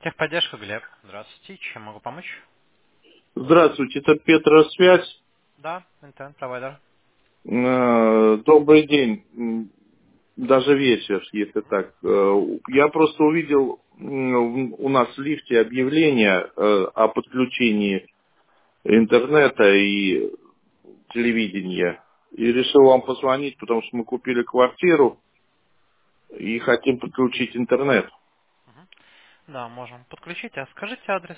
Техподдержка, Глеб. Здравствуйте. Чем могу помочь? Здравствуйте, это Петросвязь. Да, интернет-провайдер. Добрый день, даже вечер, если так. Я просто увидел у нас в лифте объявление о подключении интернета и телевидения. И решил вам позвонить, потому что мы купили квартиру и хотим подключить интернет. Да, можем подключить. А скажите адрес.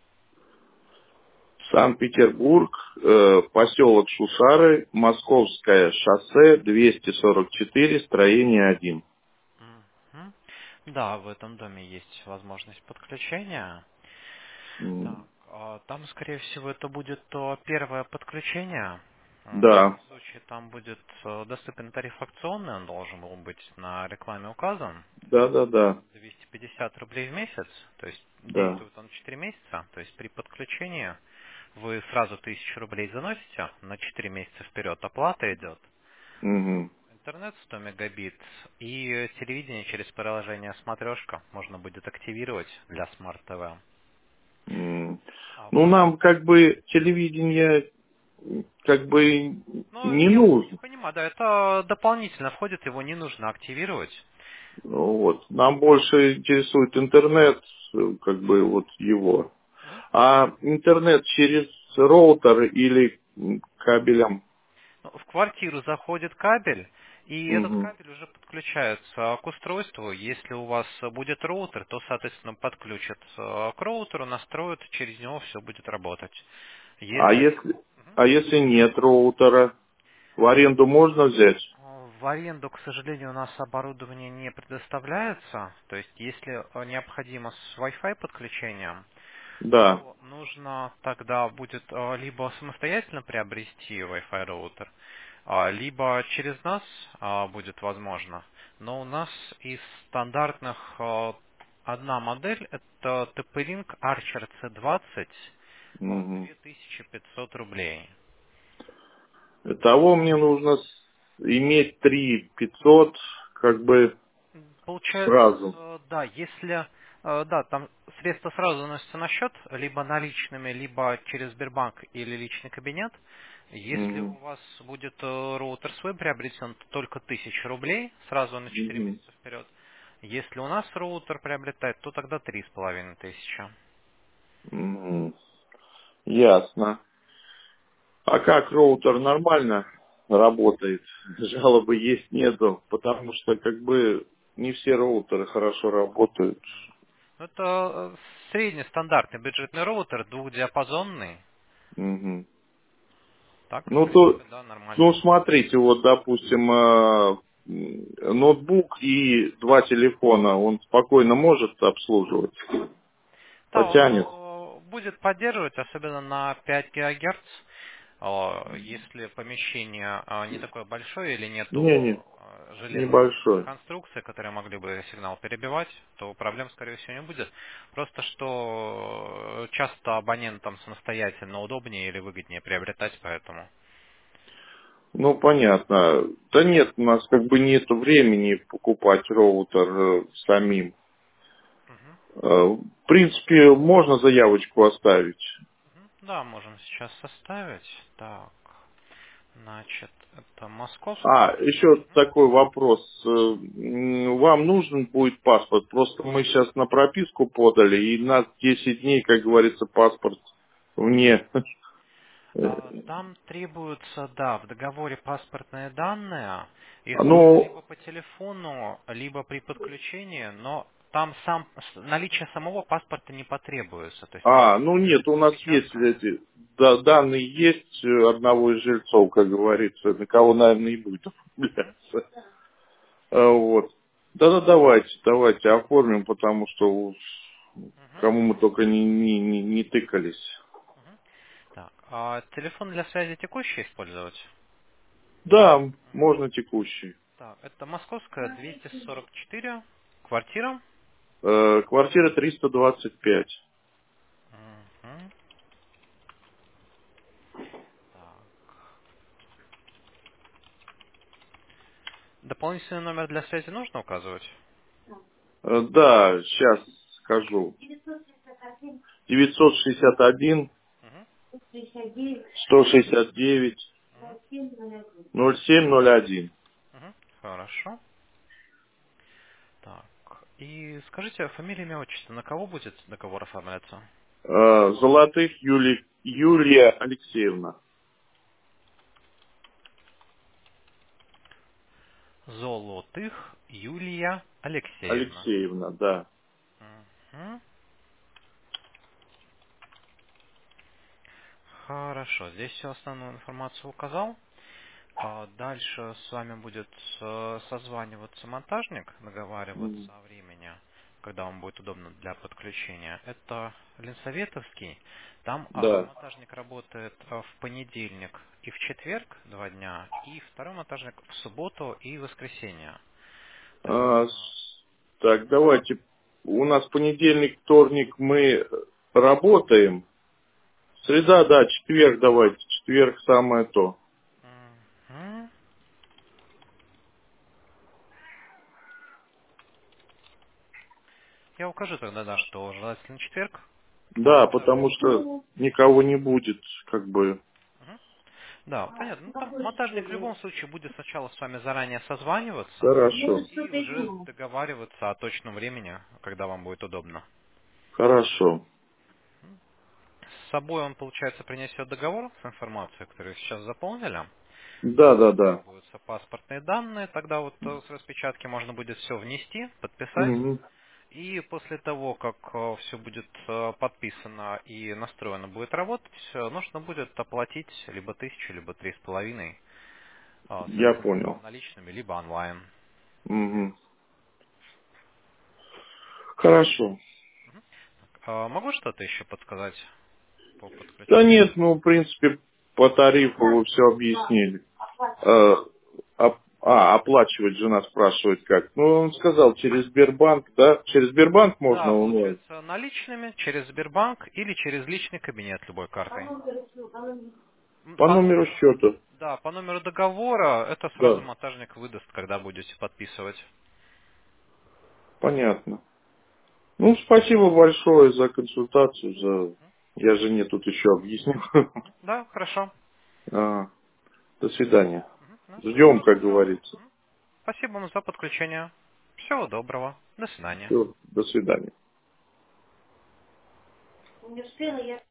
Санкт-Петербург, поселок Шушары, Московское шоссе, 244, строение 1. Мгм. Да, в этом доме есть возможность подключения. Так, там, скорее всего, это будет первое подключение. В Да, любом случае, там будет доступен тариф акционный, он должен был быть на рекламе указан. да, да, да, 250 рублей в месяц, то есть да. действует он 4 месяца, то есть при подключении вы сразу 1000 рублей заносите, на 4 месяца вперед оплата идет, Мгм. интернет 100 мегабит и телевидение через приложение «Смотрешка» можно будет активировать для Smart TV. М. А Ну, по... нам как бы телевидение как бы Ну, не я нужно. понимаю, да, это дополнительно входит, его не нужно активировать. Ну, вот. Нам больше интересует интернет, как бы вот его. Мгм. А интернет через роутер или кабелем? Ну, в квартиру заходит кабель, и этот Мгм. кабель уже подключается к устройству. Если у вас будет роутер, то, соответственно, подключат к роутеру, настроят, через него все будет работать. А Если если, а если нет роутера, в аренду можно взять? в аренду, к сожалению, у нас оборудование не предоставляется, то есть если необходимо с Wi-Fi подключением, Да. то нужно тогда будет либо самостоятельно приобрести Wi-Fi роутер, либо через нас будет возможно. Но у нас из стандартных одна модель это TP-Link Archer C20 Мгм. 2500 рублей. Того мне нужно иметь 3 500 как бы Получается, сразу. да, если, да, там средства сразу заносятся на счет, либо наличными, либо через Сбербанк или личный кабинет. Если у Мгм. вас будет роутер свой приобретен, то только 1000 рублей сразу на 4 Мгм. месяца вперед. Если у нас роутер приобретает, то тогда 3500. Мгм. Ясно. А как роутер нормально работает? Жалобы есть нету, потому что как бы не все роутеры хорошо работают. Ну, это средний стандартный бюджетный роутер, двухдиапазонный. Мгм. Так, в Ну то, принципе, да, ну нормально. смотрите, вот допустим ноутбук и 2 телефона, он спокойно может обслуживать, Да, он потянет. будет поддерживать, особенно на 5 ГГц, если помещение не такое большое или нету Не, железных каких-то небольшой. конструкций, которые могли бы сигнал перебивать, то проблем, скорее всего, не будет. Просто что часто абонентам самостоятельно удобнее или выгоднее приобретать, поэтому. Ну, понятно. Да нет, у нас как бы нет времени покупать роутер самим. Мгм, В принципе, можно заявочку оставить. мгм. Да, можем сейчас составить. Так, значит, это А, московская. еще такой вопрос. Вам нужен будет паспорт? Просто мы сейчас на прописку подали, и нас 10 дней, как говорится, паспорт вне. Там требуются, да, в договоре паспортные данные. Их можно Ну, либо по телефону, либо при подключении, но там сам наличие самого паспорта не потребуется. То есть можно ну будет нет, у нас есть распечатками. эти данные есть одного из жильцов, как говорится, на кого, наверное, и будет Мгм, оформляться. Вот. Да-да, давайте оформим, потому что уж мгм, кому мы только не тыкались. мгм. Так, а телефон для связи текущий использовать? Да, можно текущий. Так, это московская 244, квартира. Квартира 325. Мгм. Так. Дополнительный номер для связи нужно указывать? Да, сейчас скажу. 961 Мгм. 169 Мгм. 0701. Мгм. Хорошо. Так. И скажите, фамилия, имя, отчество, на кого будет договор оформляться? Золотых Юлия Алексеевна. Золотых Юлия Алексеевна. Алексеевна, да. Мгм. Хорошо, здесь всю основную информацию указал. Дальше с вами будет созваниваться монтажник, М, договариваться о времени, когда вам будет удобно для подключения. Это Ленсоветовский. Там Да. монтажник работает в понедельник и в четверг 2 дня, и второй монтажник в субботу и воскресенье. А, Соответственно, так, давайте. У нас понедельник, вторник мы работаем. Среда, да, четверг давайте. Четверг самое то. мгм. Я укажу тогда, да, что желательно четверг. Да, Монтажник. потому что никого не будет, как бы. Мгм. Да, понятно. Ну, там монтажник в любом случае будет сначала с вами заранее созваниваться Хорошо. и уже договариваться о точном времени, когда вам будет удобно. Хорошо. С собой он, получается, принесет договор с информацией, которую сейчас заполнили. Да, Там да, да. потребуются паспортные данные, тогда вот с распечатки можно будет все внести, подписать. Мгм. И после того, как все будет подписано и настроено будет работать, нужно будет оплатить либо 1000, либо 3,5, Я соответственно, понял. наличными, либо онлайн. Мгм. Хорошо. Могу что-то еще подсказать по Да подключению? нет, ну, в принципе, по тарифу вы все объяснили. Оплачивать жена спрашивает как. Ну, он сказал, через Сбербанк, да? Через Сбербанк можно Да, онлайн? получается наличными через Сбербанк или через личный кабинет любой картой. По По номеру номеру, счета. да, по номеру договора это сразу Да, монтажник выдаст, когда будете подписывать. понятно. Ну, спасибо большое за консультацию, за... Я жене тут еще объяснил. Да, хорошо. До свидания. Да, Ждем, всего как доброго. говорится. Спасибо вам за подключение. Всего доброго. До свидания. Все, до свидания.